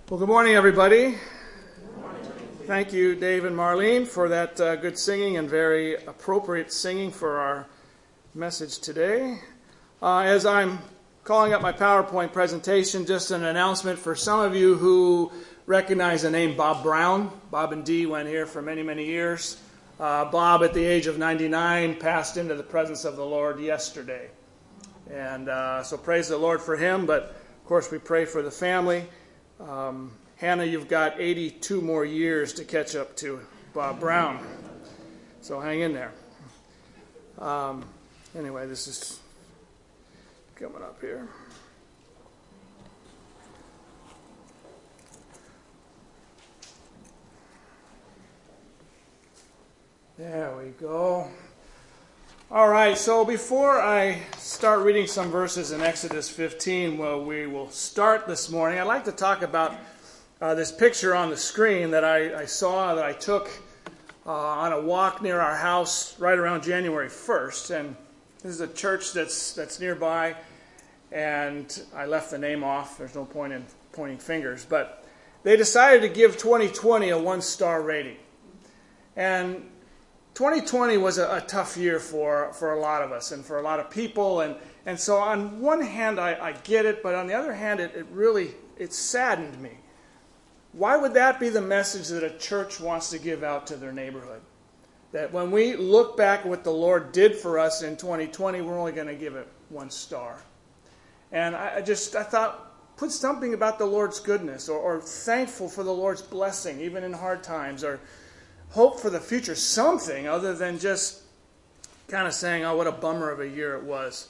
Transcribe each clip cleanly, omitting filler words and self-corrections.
Well, good morning, everybody. Thank you, Dave and Marlene, for that good singing and very appropriate singing for our message today. As I'm calling up my PowerPoint presentation, just an announcement for some of you who recognize the name Bob Brown. Bob and Dee went here for many, many years. Bob, at the age of 99, passed into the presence of the Lord yesterday. And so praise the Lord for him, but of course we pray for the family. Hannah, you've got 82 more years to catch up to Bob Brown. So hang in there. Anyway, this is coming up here. There we go. All right, so before I start reading some verses in Exodus 15, well, we will start this morning, I'd like to talk about this picture on the screen that I saw, that I took on a walk near our house right around January 1st. And this is a church that's nearby, and I left the name off. There's no point in pointing fingers. But they decided to give 2020 a 1-star rating. And 2020 was a tough year for a lot of us and for a lot of people. And so on one hand, I get it, but on the other hand, it saddened me. Why would that be the message that a church wants to give out to their neighborhood? That when we look back at what the Lord did for us in 2020, we're only going to give it 1 star. And I thought, put something about the Lord's goodness, or thankful for the Lord's blessing, even in hard times, or hope for the future, something other than just kind of saying, oh, what a bummer of a year it was.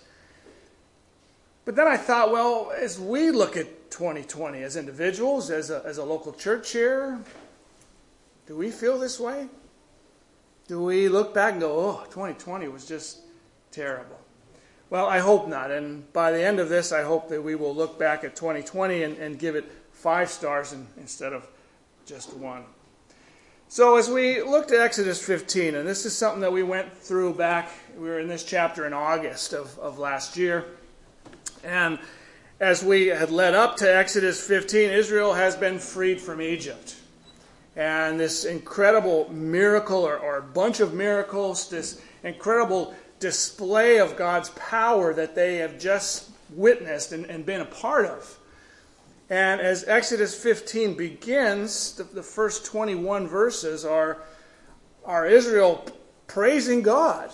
But then I thought, well, as we look at 2020 as individuals, as a local church here, do we feel this way? Do we look back and go, oh, 2020 was just terrible? Well, I hope not. And by the end of this, I hope that we will look back at 2020 and give it 5 stars instead of just 1. So as we looked at Exodus 15, and this is something that we went through we were in this chapter in August of last year. And as we had led up to Exodus 15, Israel has been freed from Egypt. And this incredible miracle, or a bunch of miracles, this incredible display of God's power that they have just witnessed and been a part of. And as Exodus 15 begins, the first 21 verses are Israel praising God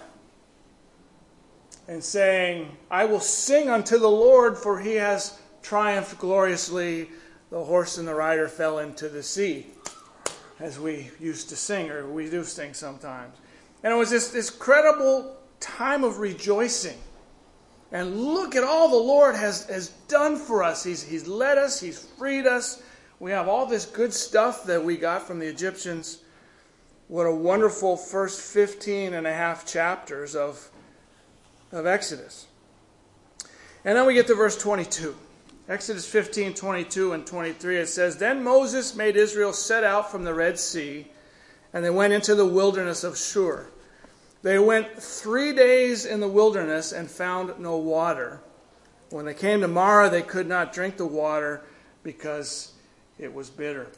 and saying, I will sing unto the Lord, for he has triumphed gloriously. The horse and the rider fell into the sea, as we used to sing, or we do sing sometimes. And it was this incredible time of rejoicing. And look at all the Lord has done for us. He's led us. He's freed us. We have all this good stuff that we got from the Egyptians. What a wonderful first 15 and a half chapters of Exodus. And then we get to verse 22. Exodus 15, 22 and 23. It says, Then Moses made Israel set out from the Red Sea, and they went into the wilderness of Shur. They went 3 days in the wilderness and found no water. When they came to Marah, they could not drink the water because it was bitter.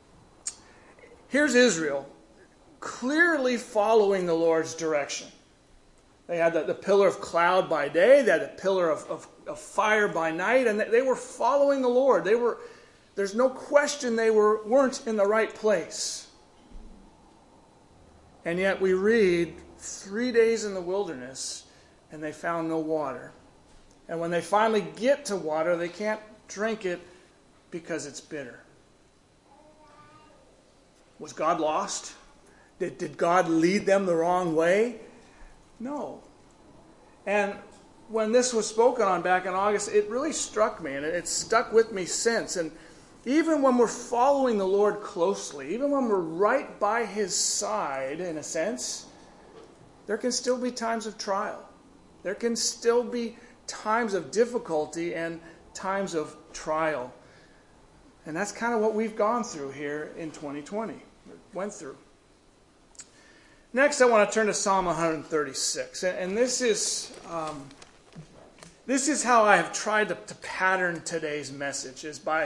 Here's Israel, clearly following the Lord's direction. They had the pillar of cloud by day, they had the pillar of fire by night, and they were following the Lord. There's no question they weren't in the right place. And yet we read 3 days in the wilderness, and they found no water. And when they finally get to water, they can't drink it because it's bitter. Was God lost? Did God lead them the wrong way? No. And when this was spoken on back in August, it really struck me, and it's stuck with me since. And even when we're following the Lord closely, even when we're right by his side, in a sense, there can still be times of trial. There can still be times of difficulty and times of trial. And that's kind of what we've gone through here in 2020. Went through. Next, I want to turn to Psalm 136. And this is how I have tried to pattern today's message, is by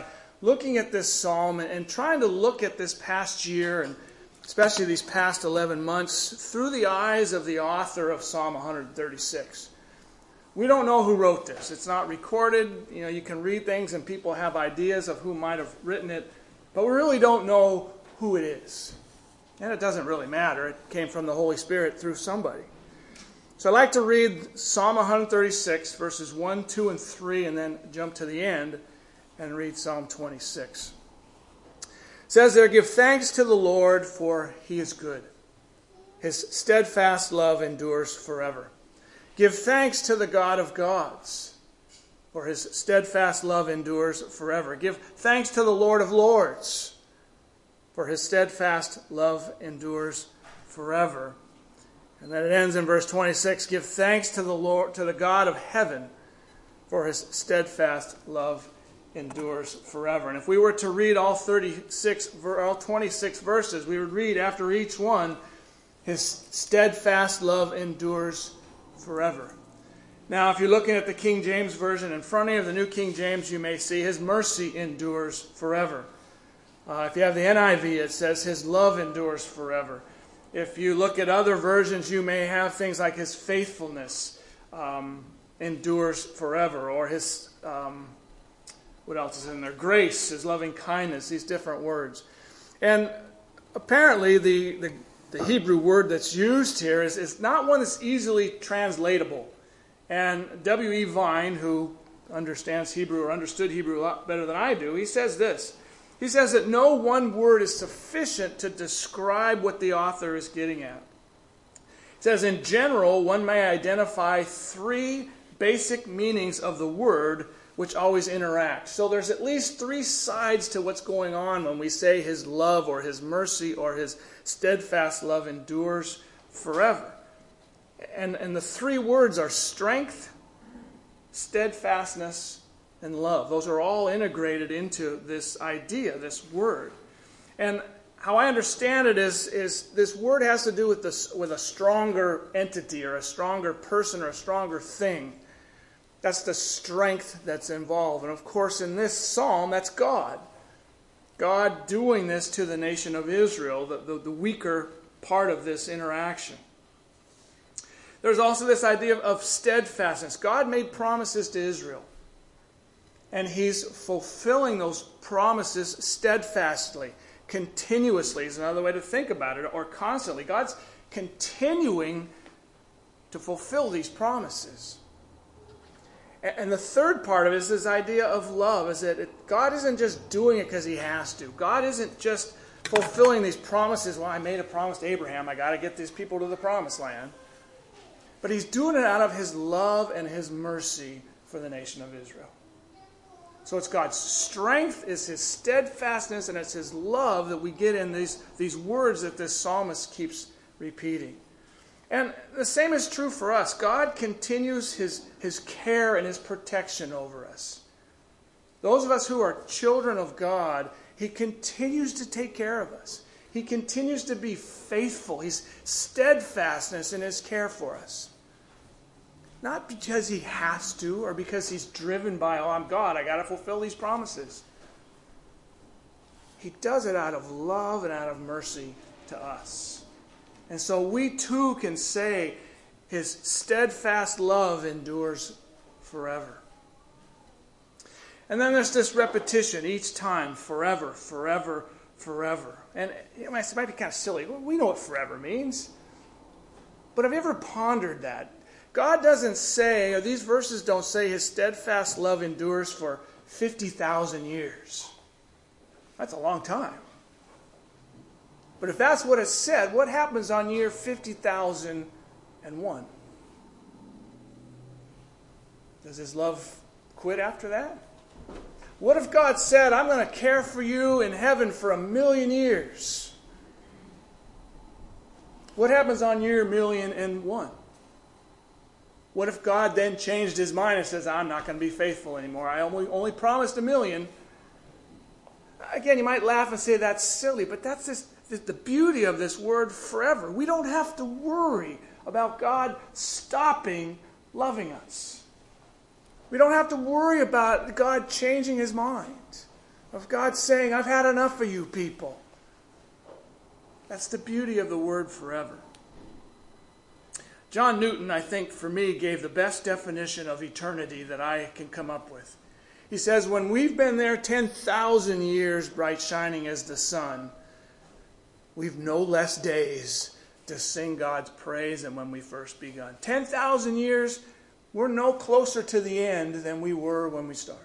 looking at this psalm and trying to look at this past year, and especially these past 11 months, through the eyes of the author of Psalm 136. We don't know who wrote this. It's not recorded. You can read things and people have ideas of who might have written it, but we really don't know who it is. And it doesn't really matter. It came from the Holy Spirit through somebody. So I'd like to read Psalm 136, verses 1, 2, and 3, and then jump to the end and read Psalm 26. It says there, "Give thanks to the Lord, for he is good. His steadfast love endures forever. Give thanks to the God of gods, for his steadfast love endures forever. Give thanks to the Lord of lords, for his steadfast love endures forever." And then it ends in verse 26, "Give thanks to the Lord, to the God of heaven, for his steadfast love endures forever." And if we were to read all 26 verses, we would read after each one, "His steadfast love endures forever." Now, if you're looking at the King James Version in front of you, the New King James, you may see, "His mercy endures forever." If you have the NIV, it says, "His love endures forever." If you look at other versions, you may have things like "His faithfulness endures forever," or "His," what else is in there? "Grace," "His loving kindness," these different words. And apparently the Hebrew word that's used here is not one that's easily translatable. And W.E. Vine, who understands Hebrew or understood Hebrew a lot better than I do, he says this. He says that no one word is sufficient to describe what the author is getting at. He says, in general, one may identify three basic meanings of the word which always interact. So there's at least three sides to what's going on when we say his love or his mercy or his steadfast love endures forever. And the three words are strength, steadfastness, and love. Those are all integrated into this idea, this word. And how I understand it is this word has to do with a stronger entity or a stronger person or a stronger thing. That's the strength that's involved. And of course, in this psalm, that's God. God doing this to the nation of Israel, the weaker part of this interaction. There's also this idea of steadfastness. God made promises to Israel. And he's fulfilling those promises steadfastly, continuously is another way to think about it, or constantly. God's continuing to fulfill these promises. And the third part of it is this idea of love, is that God isn't just doing it because he has to. God isn't just fulfilling these promises. Well, I made a promise to Abraham. I got to get these people to the promised land. But he's doing it out of his love and his mercy for the nation of Israel. So it's God's strength, it's his steadfastness, and it's his love that we get in these words that this psalmist keeps repeating. And the same is true for us. God continues his care and his protection over us. Those of us who are children of God, he continues to take care of us. He continues to be faithful. He's steadfastness in his care for us. Not because he has to or because he's driven by, oh, I'm God, I got to fulfill these promises. He does it out of love and out of mercy to us. And so we too can say his steadfast love endures forever. And then there's this repetition each time, forever, forever, forever. And it might be kind of silly. We know what forever means. But have you ever pondered that? God doesn't say, or these verses don't say his steadfast love endures for 50,000 years. That's a long time. But if that's what it said, what happens on year 50,001? Does his love quit after that? What if God said, I'm going to care for you in heaven for 1,000,000 years? What happens on year 1,000,001? What if God then changed his mind and says, I'm not going to be faithful anymore. I only promised 1,000,000. Again, you might laugh and say that's silly, but that's the beauty of this word forever. We don't have to worry about God stopping loving us. We don't have to worry about God changing his mind. Of God saying, I've had enough of you people. That's the beauty of the word forever. John Newton, I think, for me, gave the best definition of eternity that I can come up with. He says, when we've been there 10,000 years, bright shining as the sun, we've no less days to sing God's praise than when we first begun. 10,000 years, we're no closer to the end than we were when we started.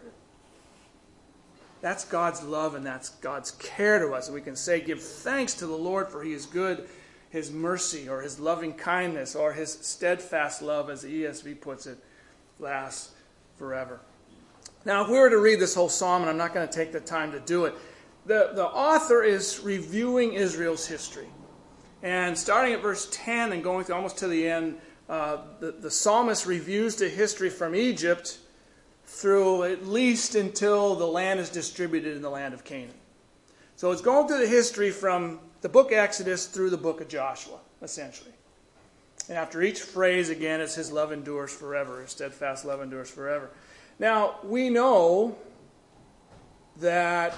That's God's love and that's God's care to us. And we can say, give thanks to the Lord for He is good. His mercy or His loving kindness or His steadfast love, as the ESV puts it, lasts forever. Now, if we were to read this whole psalm, and I'm not going to take the time to do it, the author is reviewing Israel's history. And starting at verse 10 and going through almost to the end, the psalmist reviews the history from Egypt through at least until the land is distributed in the land of Canaan. So it's going through the history from the book of Exodus through the book of Joshua, essentially. And after each phrase, again, it's His love endures forever. His steadfast love endures forever. Now, we know that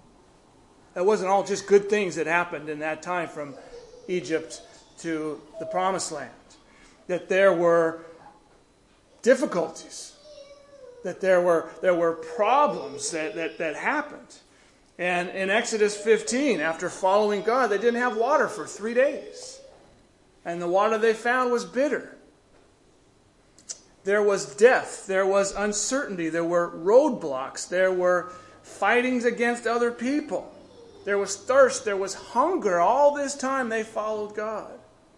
it wasn't all just good things that happened in that time from Egypt to the Promised Land. That there were difficulties. That there were problems that happened. And in Exodus 15, after following God, they didn't have water for 3 days. And the water they found was bitter. There was death. There was uncertainty. There were roadblocks. There were fightings against other people. There was thirst. There was hunger. All this time they followed God.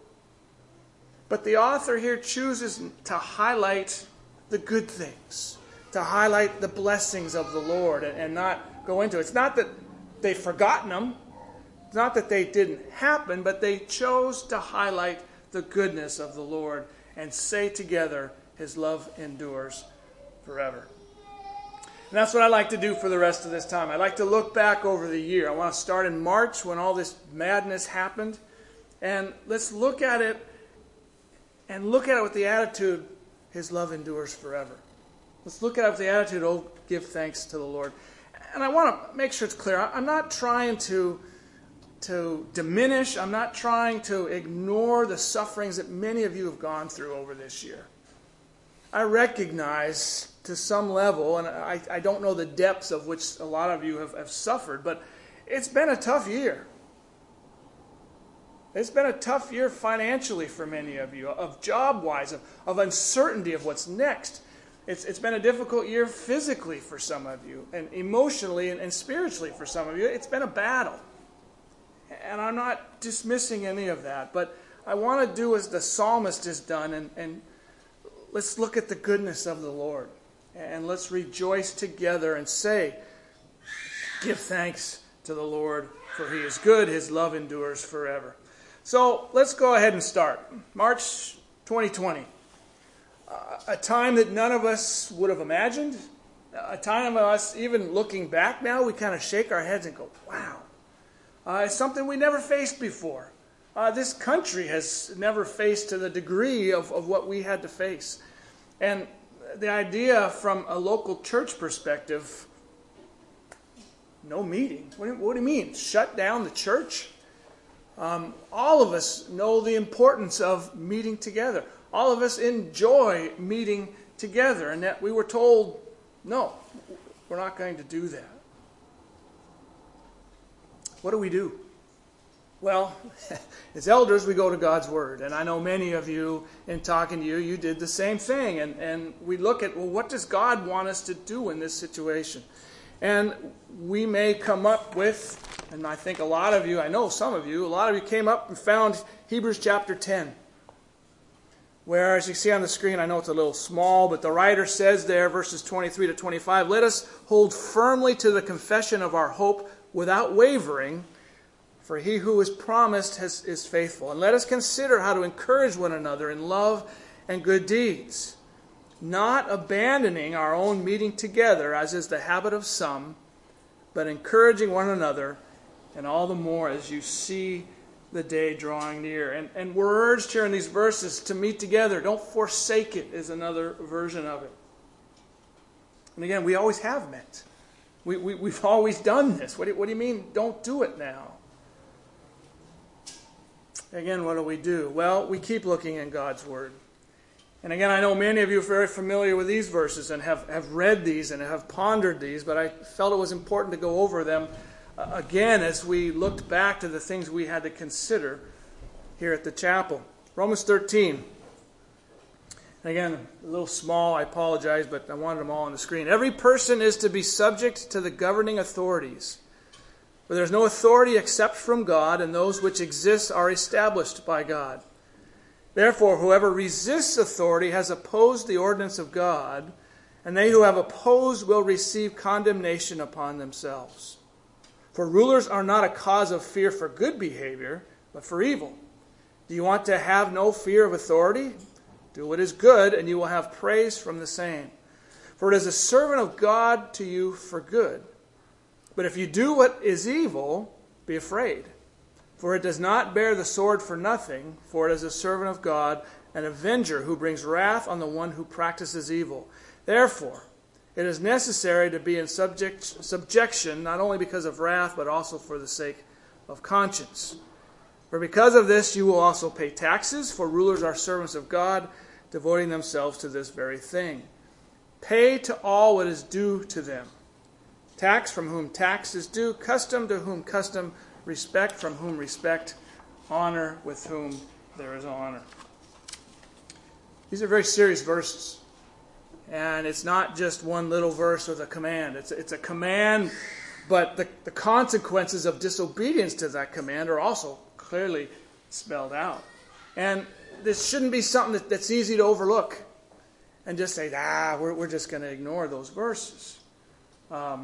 But the author here chooses to highlight the good things. To highlight the blessings of the Lord and not go into it. It's not that they've forgotten them. It's not that they didn't happen, but they chose to highlight the goodness of the Lord and say together, His love endures forever. And that's what I like to do for the rest of this time. I like to look back over the year. I want to start in March when all this madness happened. And let's look at it and look at it with the attitude, His love endures forever. Let's look at it with the attitude, oh, give thanks to the Lord. And I want to make sure it's clear. I'm not trying to diminish. I'm not trying to ignore the sufferings that many of you have gone through over this year. I recognize to some level, and I don't know the depths of which a lot of you have suffered, but it's been a tough year. It's been a tough year financially for many of you, of job-wise, of uncertainty of what's next. It's been a difficult year physically for some of you, and emotionally and spiritually for some of you. It's been a battle. And I'm not dismissing any of that, but I want to do as the psalmist has done, and let's look at the goodness of the Lord. And let's rejoice together and say, give thanks to the Lord, for He is good, His love endures forever. So let's go ahead and start. March 2020. A time that none of us would have imagined. A time of us, even looking back now, we kind of shake our heads and go, wow. It's something we never faced before. This country has never faced to the degree of what we had to face. And the idea from a local church perspective, no meeting. What do you mean? Shut down the church? All of us know the importance of meeting together. All of us enjoy meeting together. And that we were told, no, we're not going to do that. What do? Well, as elders, we go to God's Word. And I know many of you, in talking to you, you did the same thing. And we look at, well, what does God want us to do in this situation? And we may come up with, and I think a lot of you, I know some of you, a lot of you came up and found Hebrews chapter 10. Where, as you see on the screen, I know it's a little small, but the writer says there, verses 23 to 25, let us hold firmly to the confession of our hope without wavering, for He who is promised is faithful. And let us consider how to encourage one another in love and good deeds, not abandoning our own meeting together, as is the habit of some, but encouraging one another, and all the more as you see the day drawing near. And we're urged here in these verses to meet together. Don't forsake it is another version of it. And again, we always have met. We've always done this. What do you mean, don't do it now? Again, what do? Well, we keep looking in God's Word. And again, I know many of you are very familiar with these verses and have read these and have pondered these, but I felt it was important to go over them again as we looked back to the things we had to consider here at the chapel. Romans 13. And again, a little small, I apologize, but I wanted them all on the screen. Every person is to be subject to the governing authorities. For there is no authority except from God, and those which exist are established by God. Therefore, whoever resists authority has opposed the ordinance of God, and they who have opposed will receive condemnation upon themselves. For rulers are not a cause of fear for good behavior, but for evil. Do you want to have no fear of authority? Do what is good, and you will have praise from the same. For it is a servant of God to you for good. But if you do what is evil, be afraid. For it does not bear the sword for nothing, for it is a servant of God, an avenger who brings wrath on the one who practices evil. Therefore, it is necessary to be in subjection, not only because of wrath, but also for the sake of conscience. For because of this you will also pay taxes, for rulers are servants of God, devoting themselves to this very thing. Pay to all what is due to them. Tax from whom tax is due, custom to whom custom, respect from whom respect, honor with whom there is honor. These are very serious verses. And it's not just one little verse with a command. It's a command, but the consequences of disobedience to that command are also clearly spelled out. And this shouldn't be something that's easy to overlook and just say, we're just going to ignore those verses. And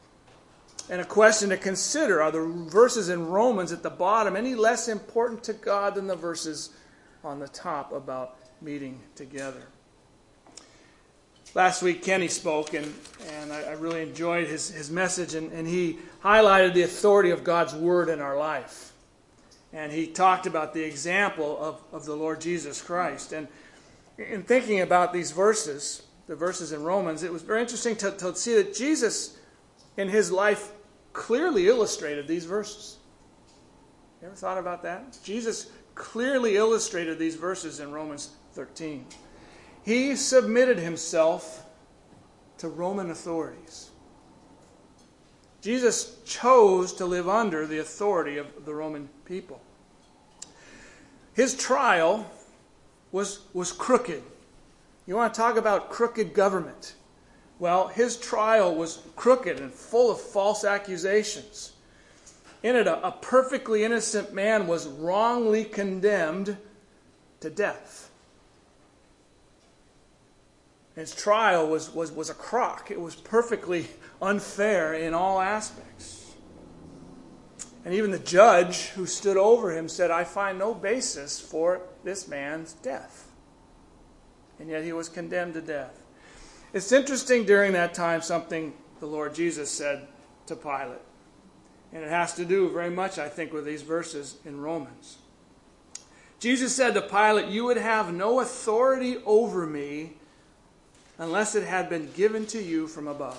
a question to consider, are the verses in Romans at the bottom any less important to God than the verses on the top about meeting together? Last week, Kenny spoke, and I really enjoyed his message, and he highlighted the authority of God's Word in our life. And he talked about the example of the Lord Jesus Christ. And in thinking about these verses, the verses in Romans, it was very interesting to see that Jesus, in his life, clearly illustrated these verses. You ever thought about that? Jesus clearly illustrated these verses in Romans 13. He submitted himself to Roman authorities. Jesus chose to live under the authority of the Roman people. His trial was crooked. You want to talk about crooked government? Well, his trial was crooked and full of false accusations. In it, a perfectly innocent man was wrongly condemned to death. His trial was a crock. It was perfectly unfair in all aspects. And even the judge who stood over him said, I find no basis for this man's death. And yet he was condemned to death. It's interesting during that time something the Lord Jesus said to Pilate. And it has to do very much, I think, with these verses in Romans. Jesus said to Pilate, you would have no authority over me unless it had been given to you from above.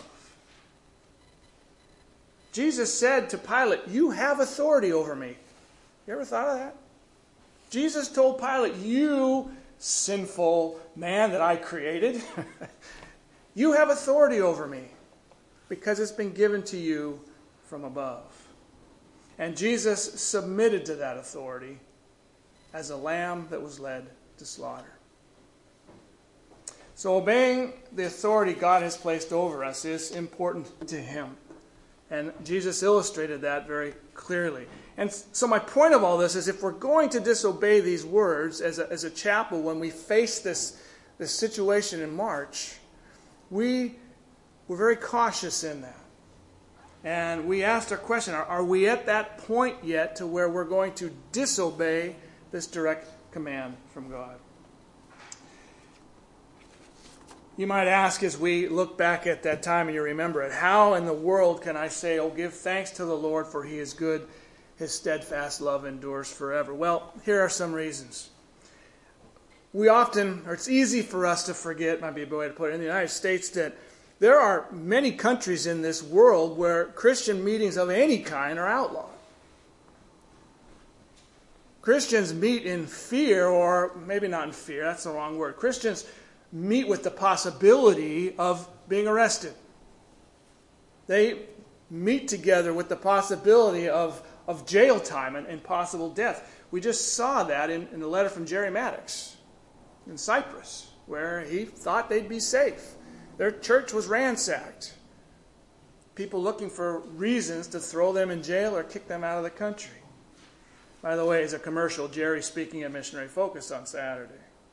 Jesus said to Pilate, you have authority over me. You ever thought of that? Jesus told Pilate, you sinful man that I created, you have authority over me because it's been given to you from above. And Jesus submitted to that authority as a lamb that was led to slaughter. So obeying the authority God has placed over us is important to him. And Jesus illustrated that very clearly. And so my point of all this is if we're going to disobey these words as a chapel when we face this situation in March, we're very cautious in that. And we asked our question, are we at that point yet to where we're going to disobey this direct command from God? You might ask as we look back at that time and you remember it, how in the world can I say, give thanks to the Lord for he is good, his steadfast love endures forever? Well, here are some reasons. It's easy for us to forget, might be a way to put it, in the United States that There are many countries in this world where Christian meetings of any kind are outlawed. Christians meet in fear, or maybe not in fear, that's the wrong word. Christians meet with the possibility of being arrested. They meet together with the possibility of jail time and possible death. We just saw that in the letter from Jerry Maddox in Cyprus, where he thought they'd be safe. Their church was ransacked. People looking for reasons to throw them in jail or kick them out of the country. By the way, as a commercial, Jerry speaking at Missionary Focus on Saturday.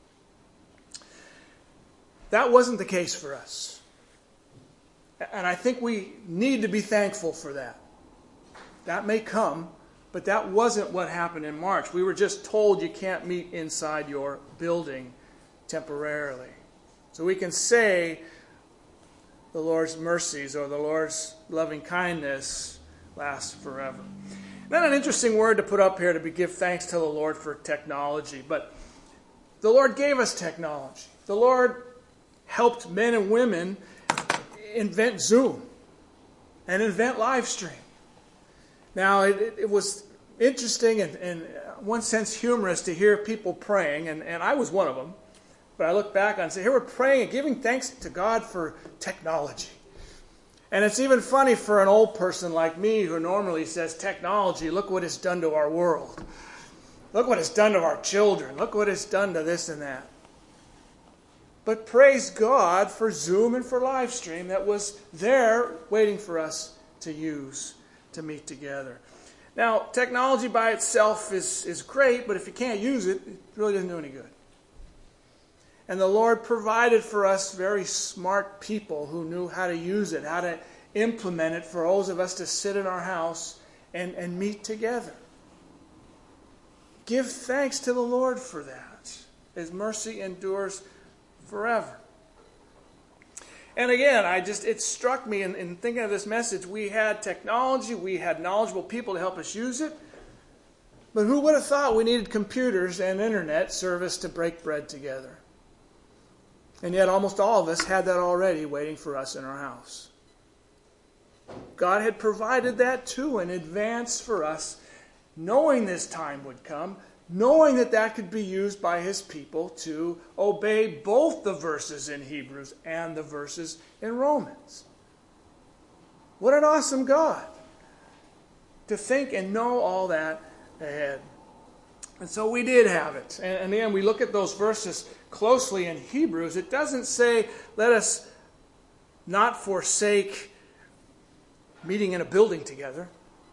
That wasn't the case for us. And I think we need to be thankful for that. That may come, but that wasn't what happened in March. We were just told you can't meet inside your building temporarily. So we can say the Lord's mercies or the Lord's loving kindness lasts forever. Not an interesting word to put up here to give thanks to the Lord for technology, but the Lord gave us technology. The Lord helped men and women invent Zoom and invent live stream. Now, it was interesting and in one sense humorous to hear people praying, and I was one of them. But I look back and say, here we're praying and giving thanks to God for technology. And it's even funny for an old person like me who normally says, technology, look what it's done to our world. Look what it's done to our children. Look what it's done to this and that. But praise God for Zoom and for Livestream that was there waiting for us to use to meet together. Now, technology by itself is great, but if you can't use it, it really doesn't do any good. And the Lord provided for us very smart people who knew how to use it, how to implement it for those of us to sit in our house and meet together. Give thanks to the Lord for that. His mercy endures forever. And again, it struck me in thinking of this message, we had technology, we had knowledgeable people to help us use it, but who would have thought we needed computers and internet service to break bread together? And yet almost all of us had that already waiting for us in our house. God had provided that too in advance for us, knowing this time would come, knowing that could be used by His people to obey both the verses in Hebrews and the verses in Romans. What an awesome God to think and know all that ahead. And so we did have it. And then we look at those verses closely in Hebrews. It doesn't say, let us not forsake meeting in a building together.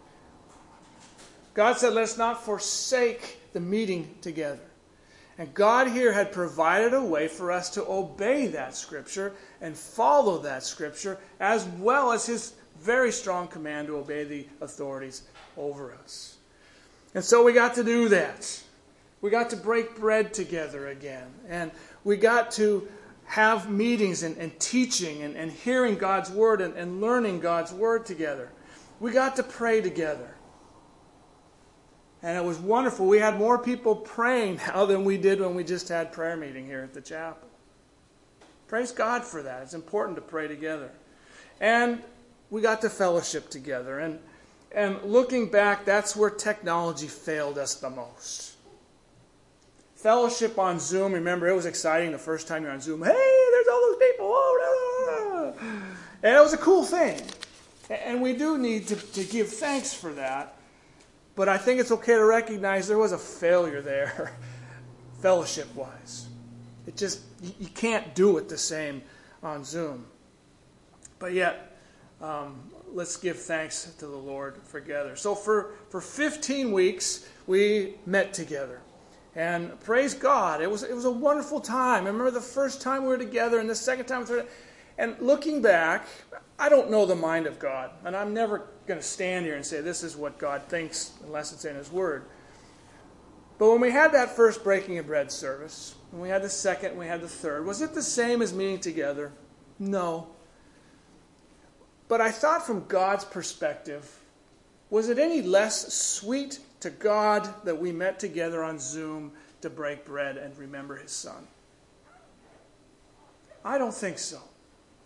God said, let us not forsake the meeting together. And God here had provided a way for us to obey that Scripture and follow that Scripture, as well as His very strong command to obey the authorities over us. And so we got to do that. We got to break bread together again. And we got to have meetings and teaching and hearing God's Word and learning God's Word together. We got to pray together. And it was wonderful. We had more people praying now than we did when we just had prayer meeting here at the chapel. Praise God for that. It's important to pray together. And we got to fellowship together. And looking back, that's where technology failed us the most. Fellowship on Zoom, remember, it was exciting the first time you're on Zoom. Hey, there's all those people. Oh, no, no, no. And it was a cool thing. And we do need to give thanks for that. But I think it's okay to recognize there was a failure there, fellowship-wise. It just, you can't do it the same on Zoom. But yet, let's give thanks to the Lord together. So for 15 weeks, we met together. And praise God, it was a wonderful time. I remember the first time we were together and the second time we were together. And looking back, I don't know the mind of God. And I'm never going to stand here and say this is what God thinks unless it's in His Word. But when we had that first breaking of bread service, when we had the second, and we had the third, was it the same as meeting together? No. But I thought from God's perspective, was it any less sweet to God that we met together on Zoom to break bread and remember His Son? I don't think so.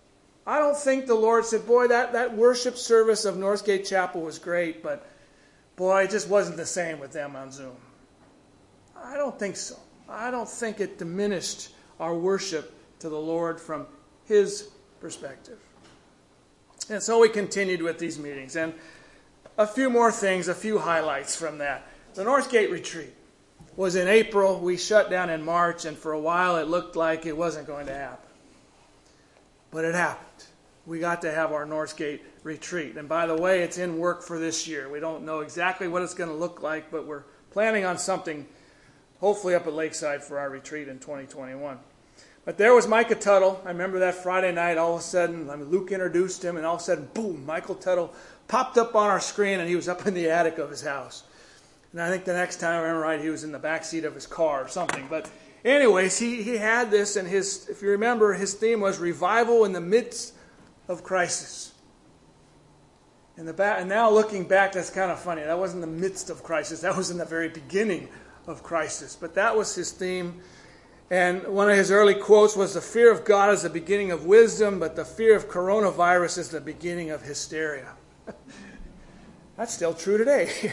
I don't think the Lord said, boy, that worship service of Northgate Chapel was great, but boy, it just wasn't the same with them on Zoom. I don't think so. I don't think it diminished our worship to the Lord from His perspective. And so we continued with these meetings. And a few more things, a few highlights from that. The Northgate retreat was in April. We shut down in March, and for a while it looked like it wasn't going to happen. But it happened. We got to have our Northgate retreat. And by the way, it's in work for this year. We don't know exactly what it's going to look like, but we're planning on something hopefully up at Lakeside for our retreat in 2021. But there was Micah Tuttle. I remember that Friday night, all of a sudden, Luke introduced him, and all of a sudden, boom, Michael Tuttle popped up on our screen, and he was up in the attic of his house. And I think the next time I remember right, he was in the back seat of his car or something. But anyways, he had this, and if you remember, his theme was revival in the midst of crisis. And now looking back, that's kind of funny. That wasn't the midst of crisis. That was in the very beginning of crisis. But that was his theme. And one of his early quotes was, the fear of God is the beginning of wisdom, but the fear of coronavirus is the beginning of hysteria. That's still true today.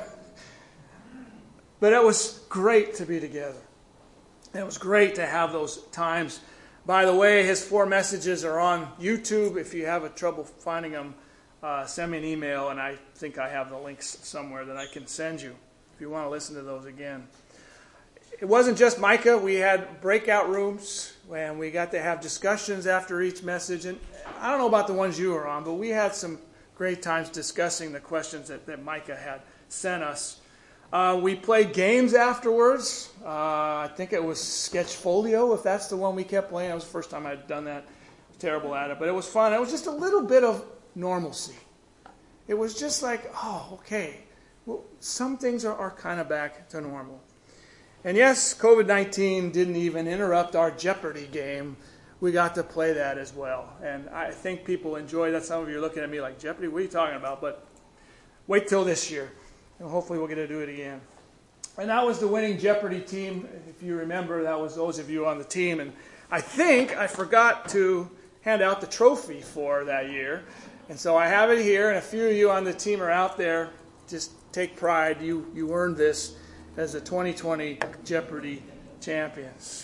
But it was great to be together. It was great to have those times. By the way, his 4 messages are on YouTube. If you have trouble finding them, send me an email, and I think I have the links somewhere that I can send you if you want to listen to those again. It wasn't just Micah. We had breakout rooms, and we got to have discussions after each message. And I don't know about the ones you were on, but we had some great times discussing the questions that Micah had sent us. We played games afterwards. I think it was Sketchfolio, if that's the one we kept playing. That was the first time I'd done that. I was terrible at it, but it was fun. It was just a little bit of normalcy. It was just like, oh, okay. Well, some things are kind of back to normal. And yes, COVID-19 didn't even interrupt our Jeopardy game. We got to play that as well. And I think people enjoyed that. Some of you are looking at me like, Jeopardy, what are you talking about? But wait till this year. And hopefully we'll get to do it again. And that was the winning Jeopardy team. If you remember, that was those of you on the team. And I think I forgot to hand out the trophy for that year. And so I have it here. And a few of you on the team are out there. Just take pride. You earned this as the 2020 Jeopardy champions.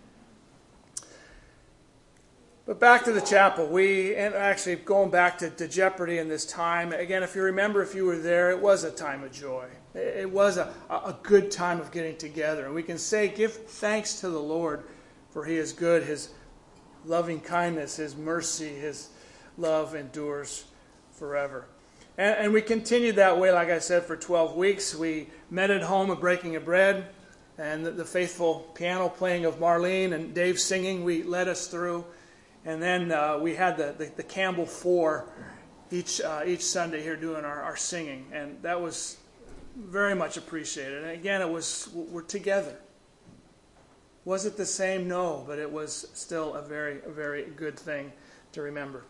But back to the chapel. And actually going back to Jeopardy in this time, again, if you remember, if you were there, it was a time of joy. It was a good time of getting together. And we can say, give thanks to the Lord, for He is good. His loving kindness, His mercy, His love endures forever. And we continued that way, like I said, for 12 weeks. We met at home at Breaking of Bread, and the faithful piano playing of Marlene and Dave singing led us through. And then we had the Campbell 4 each Sunday here doing our singing, and that was very much appreciated. And again, we're together. Was it the same? No, but it was still a very, very good thing to remember.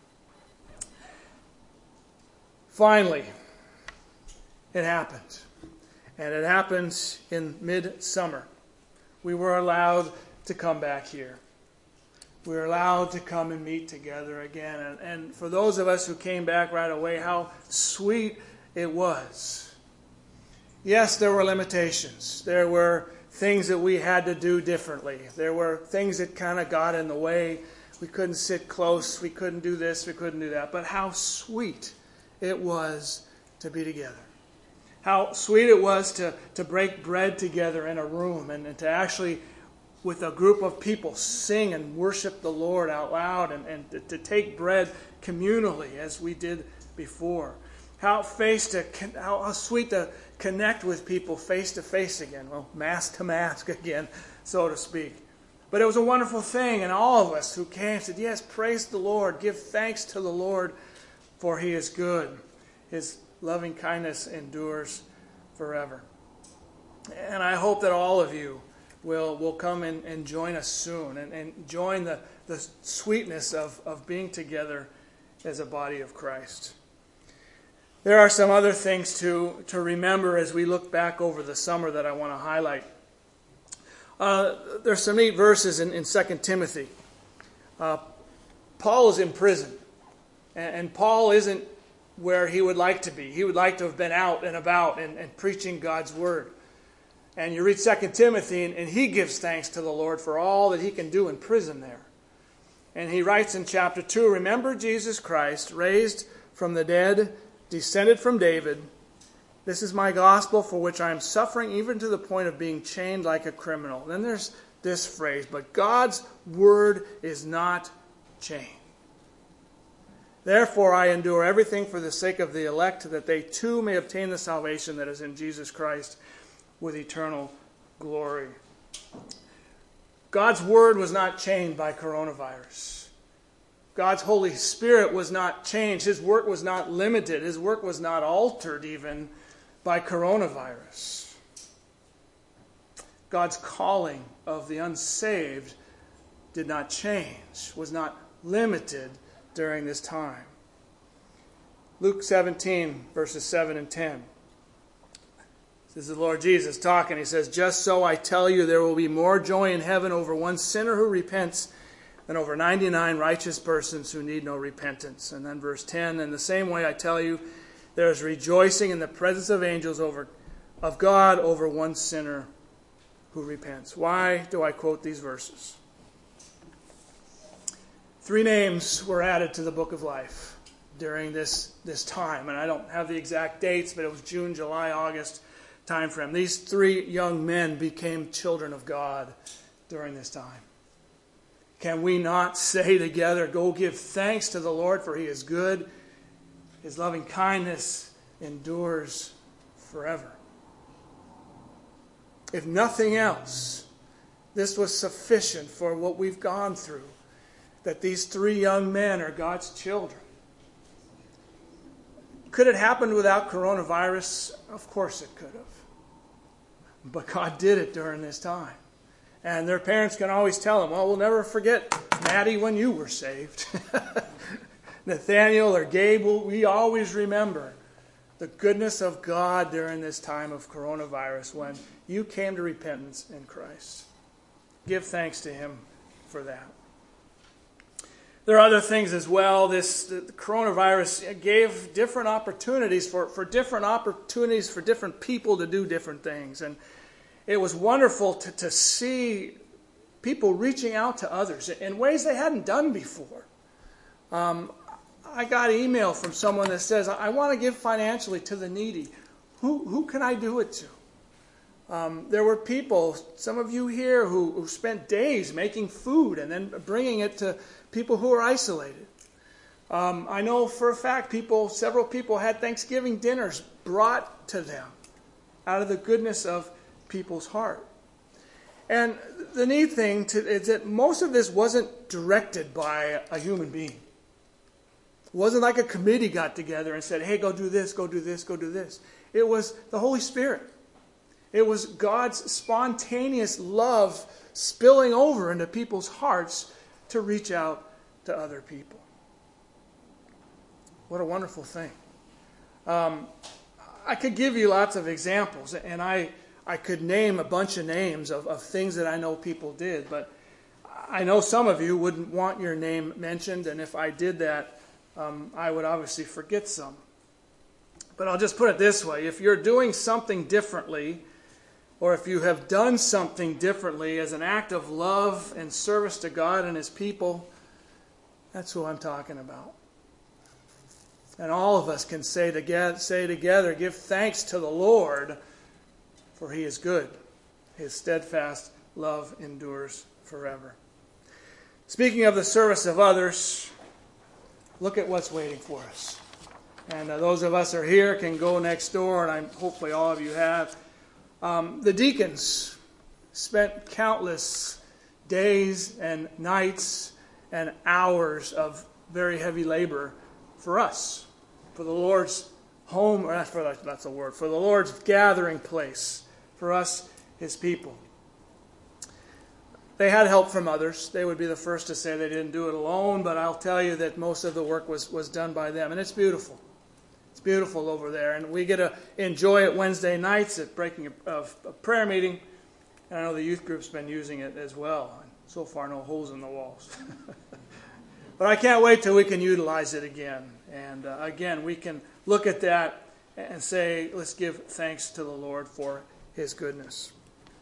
Finally, it happened. And it happens in midsummer. We were allowed to come back here. We were allowed to come and meet together again. And for those of us who came back right away, how sweet it was. Yes, there were limitations. There were things that we had to do differently. There were things that kind of got in the way. We couldn't sit close. We couldn't do this. We couldn't do that. But how sweet it was to be together. How sweet it was to break bread together in a room and to actually, with a group of people, sing and worship the Lord out loud and to take bread communally as we did before. How sweet to connect with people face to face again. Well, mask to mask again, so to speak. But it was a wonderful thing, and all of us who came said, yes, praise the Lord. Give thanks to the Lord, for He is good. His loving kindness endures forever. And I hope that all of you will come and join us soon and join the sweetness of being together as a body of Christ. There are some other things to remember as we look back over the summer that I want to highlight. There's some neat verses in 2 Timothy. Paul is in prison. And Paul isn't where he would like to be. He would like to have been out and about and preaching God's word. And you read 2 Timothy, and he gives thanks to the Lord for all that he can do in prison there. And he writes in chapter 2, "Remember Jesus Christ, raised from the dead, descended from David. This is my gospel for which I am suffering, even to the point of being chained like a criminal." Then there's this phrase, "But God's word is not chained. Therefore I endure everything for the sake of the elect, that they too may obtain the salvation that is in Jesus Christ with eternal glory." God's word was not chained by coronavirus. God's Holy Spirit was not changed. His work was not limited. His work was not altered even by coronavirus. God's calling of the unsaved did not change, was not limited during this time. Luke 17, verses 7 and 10. This is the Lord Jesus talking. He says, "Just so I tell you, there will be more joy in heaven over one sinner who repents than over 99 righteous persons who need no repentance." And then verse 10, "In the same way I tell you, there is rejoicing in the presence of angels of God over one sinner who repents." Why do I quote these verses? 3 names were added to the book of life during this time. And I don't have the exact dates, but it was June, July, August time frame. These 3 young men became children of God during this time. Can we not say together, "Go give thanks to the Lord, for he is good. His loving kindness endures forever"? If nothing else, this was sufficient for what we've gone through, that these 3 young men are God's children. Could it happen without coronavirus? Of course it could have. But God did it during this time. And their parents can always tell them, "Well, we'll never forget, Maddie, when you were saved." Nathaniel or Gabe, we always remember the goodness of God during this time of coronavirus when you came to repentance in Christ. Give thanks to him for that. There are other things as well. The coronavirus gave different opportunities for different people to do different things. And it was wonderful to see people reaching out to others in ways they hadn't done before. I got an email from someone that says, "I want to give financially to the needy. Who can I do it to?" There were people, some of you here, who spent days making food and then bringing it to people who are isolated. I know for a fact several people had Thanksgiving dinners brought to them out of the goodness of people's heart. And the neat thing is that most of this wasn't directed by a human being. It wasn't like a committee got together and said, "Hey, go do this, go do this, go do this." It was the Holy Spirit. It was God's spontaneous love spilling over into people's hearts to reach out to other people. What a wonderful thing. I could give you lots of examples, and I could name a bunch of names of things that I know people did, but I know some of you wouldn't want your name mentioned, and if I did that, I would obviously forget some. But I'll just put it this way. If you're doing something differently, or if you have done something differently as an act of love and service to God and his people, that's who I'm talking about. And all of us can say together, "Give thanks to the Lord, for he is good. His steadfast love endures forever." Speaking of the service of others, look at what's waiting for us. And those of us who are here can go next door, and hopefully all of you have. The deacons spent countless days and nights and hours of very heavy labor for us, for the Lord's home, or that's a word, for the Lord's gathering place, for us, his people. They had help from others. They would be the first to say they didn't do it alone, but I'll tell you that most of the work was done by them, and it's beautiful. It's beautiful over there, and we get to enjoy it Wednesday nights at breaking of a prayer meeting, and I know the youth group's been using it as well. So far, no holes in the walls. But I can't wait till we can utilize it again. And again, we can look at that and say, let's give thanks to the Lord for His goodness.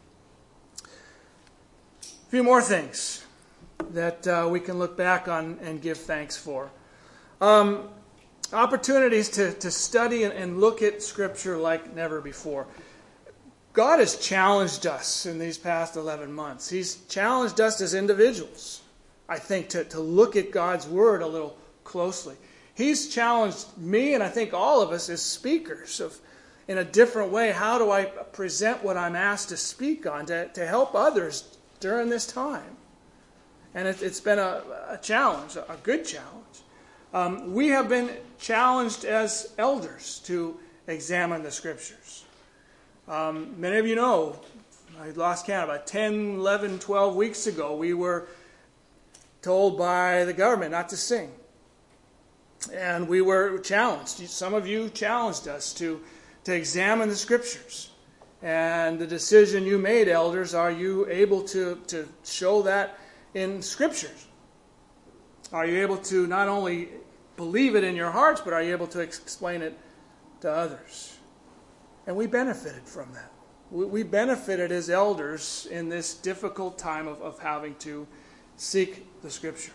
A few more things that we can look back on and give thanks for. Opportunities to study and look at Scripture like never before. God has challenged us in these past 11 months. He's challenged us as individuals, I think, to look at God's Word a little closely. He's challenged me, and I think all of us as speakers, in a different way. How do I present what I'm asked to speak on to help others during this time? And it's been a challenge, a good challenge. We have been challenged as elders to examine the Scriptures. Many of you know, I lost count, about 10, 11, 12 weeks ago, we were told by the government not to sing. And we were challenged. Some of you challenged us to examine the Scriptures. And the decision you made, elders, are you able to show that in Scriptures? Are you able to not only believe it in your hearts, but are you able to explain it to others? And we benefited from that. We benefited as elders in this difficult time of having to seek the Scriptures.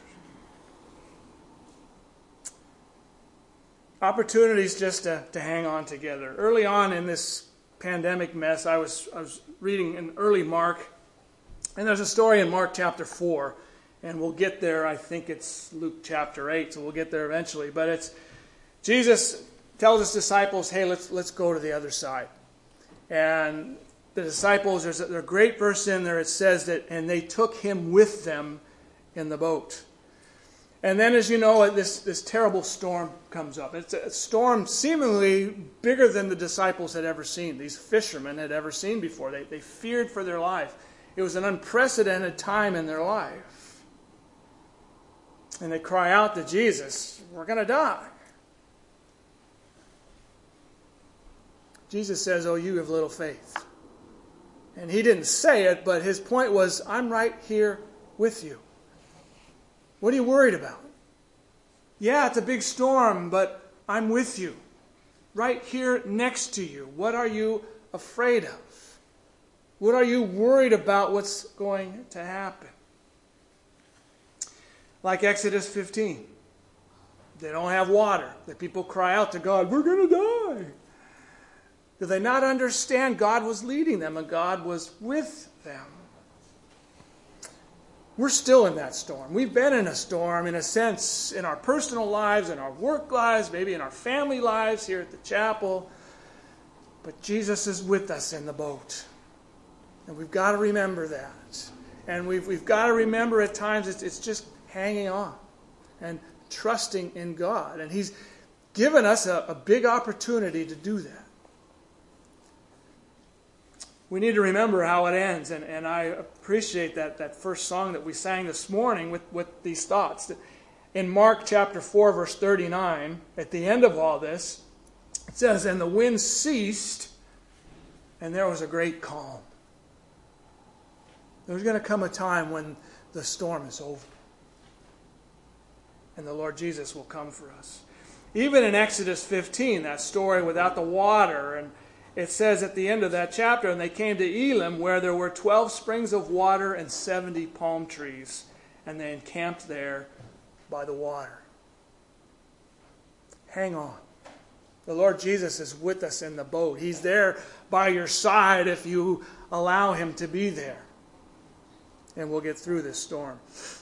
Opportunities just to hang on together. Early on in this pandemic mess, I was reading in early Mark, and there's a story in Mark chapter 4, and we'll get there. I think it's Luke chapter 8, so we'll get there eventually. But it's Jesus tells his disciples, hey, let's go to the other side. And the disciples, there's a great verse in there. It says that, and they took him with them in the boat. And then, as you know, this terrible storm comes up. It's a storm seemingly bigger than the disciples had ever seen. These fishermen had ever seen before. They feared for their life. It was an unprecedented time in their life. And they cry out to Jesus, we're going to die. Jesus says, oh, you have little faith. And he didn't say it, but his point was, I'm right here with you. What are you worried about? Yeah, it's a big storm, but I'm with you. Right here next to you. What are you afraid of? What are you worried about what's going to happen? Like Exodus 15. They don't have water. The people cry out to God, we're going to die. Do they not understand God was leading them and God was with them? We're still in that storm. We've been in a storm, in a sense, in our personal lives, in our work lives, maybe in our family lives here at the chapel. But Jesus is with us in the boat. And we've got to remember that. And we've got to remember at times it's just hanging on and trusting in God. And He's given us a big opportunity to do that. We need to remember how it ends, and I appreciate that first song that we sang this morning with these thoughts. In Mark chapter 4, verse 39, at the end of all this, it says, and the wind ceased, and there was a great calm. There's going to come a time when the storm is over, and the Lord Jesus will come for us. Even in Exodus 15, that story without the water, and it says at the end of that chapter, and they came to Elim, where there were 12 springs of water and 70 palm trees, and they encamped there by the water. Hang on. The Lord Jesus is with us in the boat. He's there by your side if you allow Him to be there. And we'll get through this storm.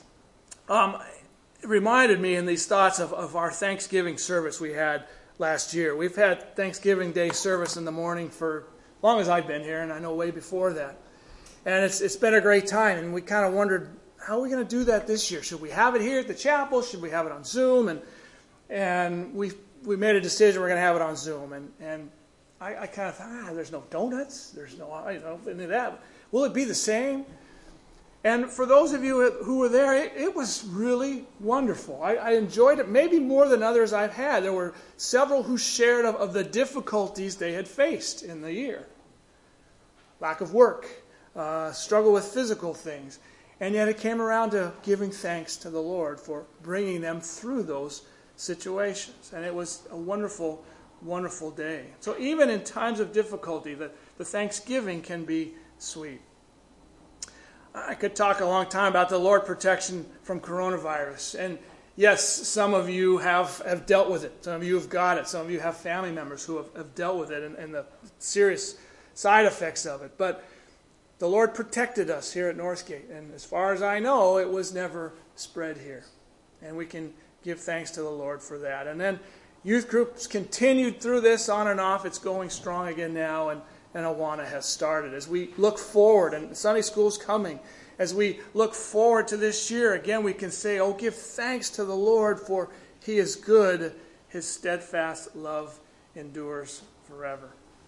It reminded me in these thoughts of our Thanksgiving service we had last year. We've had Thanksgiving Day service in the morning for as long as I've been here, and I know way before that. And it's been a great time, and we kind of wondered, how are we going to do that this year? Should we have it here at the chapel? Should we have it on Zoom? And we made a decision we're going to have it on Zoom. And I kind of thought, there's no donuts, there's no any of that. Will it be the same? And for those of you who were there, it was really wonderful. I enjoyed it maybe more than others I've had. There were several who shared of the difficulties they had faced in the year. Lack of work, struggle with physical things. And yet it came around to giving thanks to the Lord for bringing them through those situations. And it was a wonderful, wonderful day. So even in times of difficulty, the thanksgiving can be sweet. I could talk a long time about the Lord protection from coronavirus. And yes, some of you have dealt with it. Some of you have got it. Some of you have family members who have dealt with it and the serious side effects of it. But the Lord protected us here at Northgate. And as far as I know, it was never spread here. And we can give thanks to the Lord for that. And then youth groups continued through this on and off. It's going strong again now. And Awana has started. As we look forward, and Sunday school's coming, as we look forward to this year, again we can say, oh, give thanks to the Lord, for He is good. His steadfast love endures forever.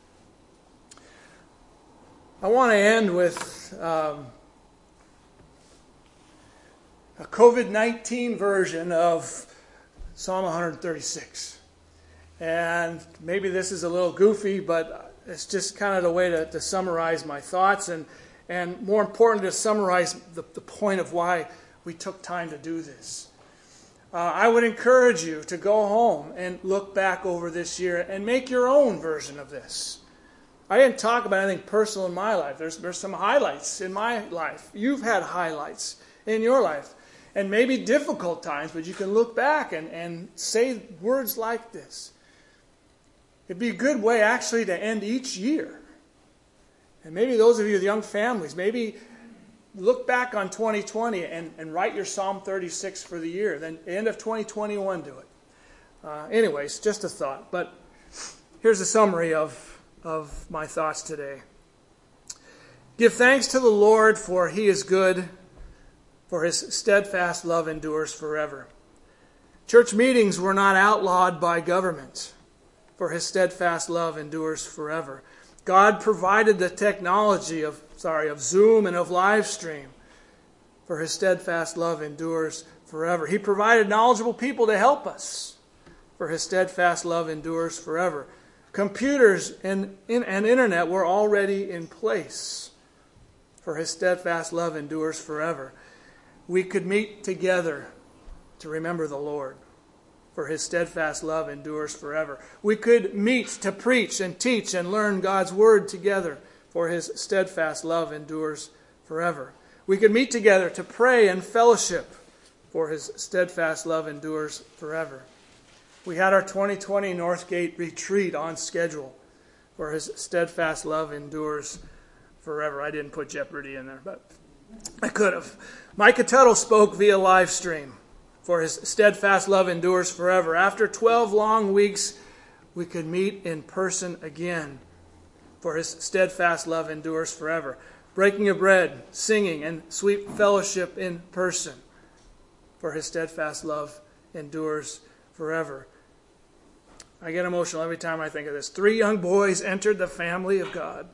I want to end with a COVID-19 version of Psalm 136. And maybe this is a little goofy, but it's just kind of the way to summarize my thoughts and more important, to summarize the point of why we took time to do this. I would encourage you to go home and look back over this year and make your own version of this. I didn't talk about anything personal in my life. There's some highlights in my life. You've had highlights in your life. And maybe difficult times, but you can look back and say words like this. It'd be a good way actually to end each year. And maybe those of you with young families, maybe look back on 2020 and write your Psalm 36 for the year. Then end of 2021 do it. Anyways, just a thought. But here's a summary of my thoughts today. Give thanks to the Lord, for He is good, for His steadfast love endures forever. Church meetings were not outlawed by government, for His steadfast love endures forever. God provided the technology of Zoom and of live stream, for His steadfast love endures forever. He provided knowledgeable people to help us, for His steadfast love endures forever. Computers and internet were already in place, for His steadfast love endures forever. We could meet together to remember the Lord, for His steadfast love endures forever. We could meet to preach and teach and learn God's Word together, for His steadfast love endures forever. We could meet together to pray and fellowship, for His steadfast love endures forever. We had our 2020 Northgate retreat on schedule, for His steadfast love endures forever. I didn't put Jeopardy in there, but I could have. Micah Tuttle spoke via live stream, for His steadfast love endures forever. After 12 long weeks, we could meet in person again, for His steadfast love endures forever. Breaking of bread, singing, and sweet fellowship in person, for His steadfast love endures forever. I get emotional every time I think of this. 3 young boys entered the family of God,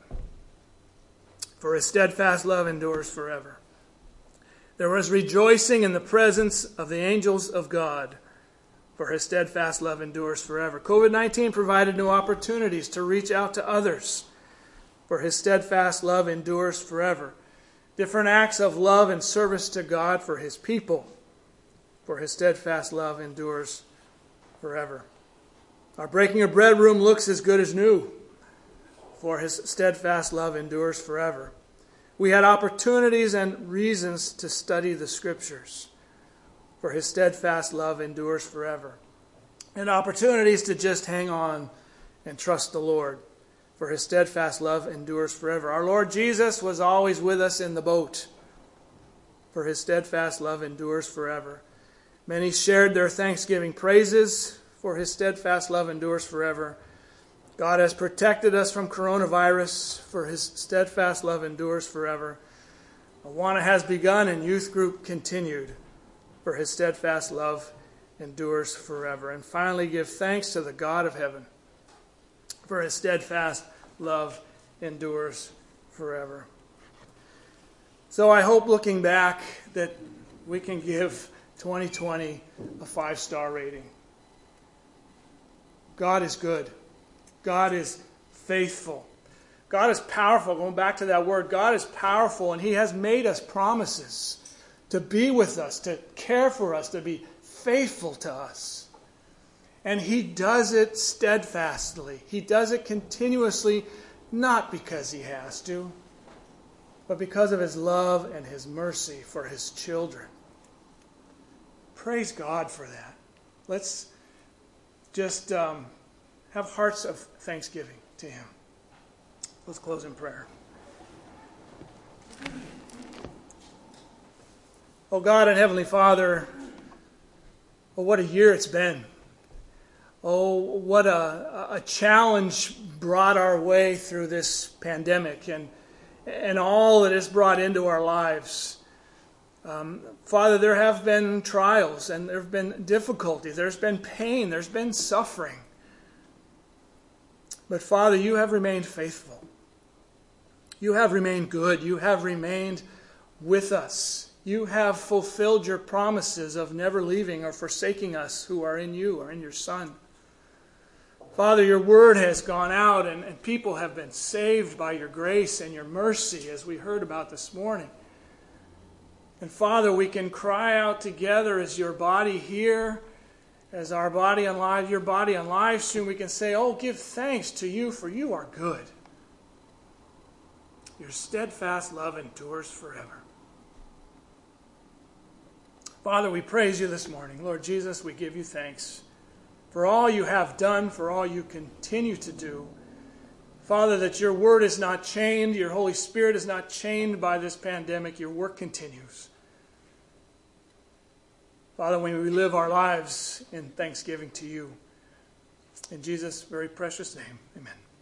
for His steadfast love endures forever. There was rejoicing in the presence of the angels of God, for His steadfast love endures forever. COVID-19 provided new opportunities to reach out to others, for His steadfast love endures forever. Different acts of love and service to God for His people, for His steadfast love endures forever. Our breaking of bread room looks as good as new, for His steadfast love endures forever. We had opportunities and reasons to study the Scriptures, for His steadfast love endures forever. And opportunities to just hang on and trust the Lord, for His steadfast love endures forever. Our Lord Jesus was always with us in the boat, for His steadfast love endures forever. Many shared their thanksgiving praises, for His steadfast love endures forever. God has protected us from coronavirus, for His steadfast love endures forever. Awana has begun and youth group continued, for His steadfast love endures forever. And finally, give thanks to the God of heaven, for His steadfast love endures forever. So I hope, looking back, that we can give 2020 a 5-star rating. God is good. God is faithful. God is powerful. Going back to that word, God is powerful, and He has made us promises. to be with us, to care for us, to be faithful to us. And He does it steadfastly. He does it continuously, not because He has to, but because of His love and His mercy for His children. Praise God for that. Let's just have hearts of thanksgiving to Him. Let's close in prayer. Oh God and Heavenly Father, oh, what a year it's been. Oh, what a challenge brought our way through this pandemic and all that it's brought into our lives. Father, there have been trials and there have been difficulties. There's been pain. There's been suffering. But Father, You have remained faithful. You have remained good. You have remained with us. You have fulfilled Your promises of never leaving or forsaking us who are in You or in Your Son. Father, Your word has gone out and people have been saved by Your grace and Your mercy, as we heard about this morning. And Father, we can cry out together as Your body here, as our body on live, Your body on live stream. We can say, oh, give thanks to You, for You are good. Your steadfast love endures forever. Father, we praise You this morning. Lord Jesus, we give You thanks for all You have done, for all You continue to do. Father, that Your word is not chained, Your Holy Spirit is not chained by this pandemic. Your work continues. Father, when we live our lives in thanksgiving to You. In Jesus' very precious name, amen.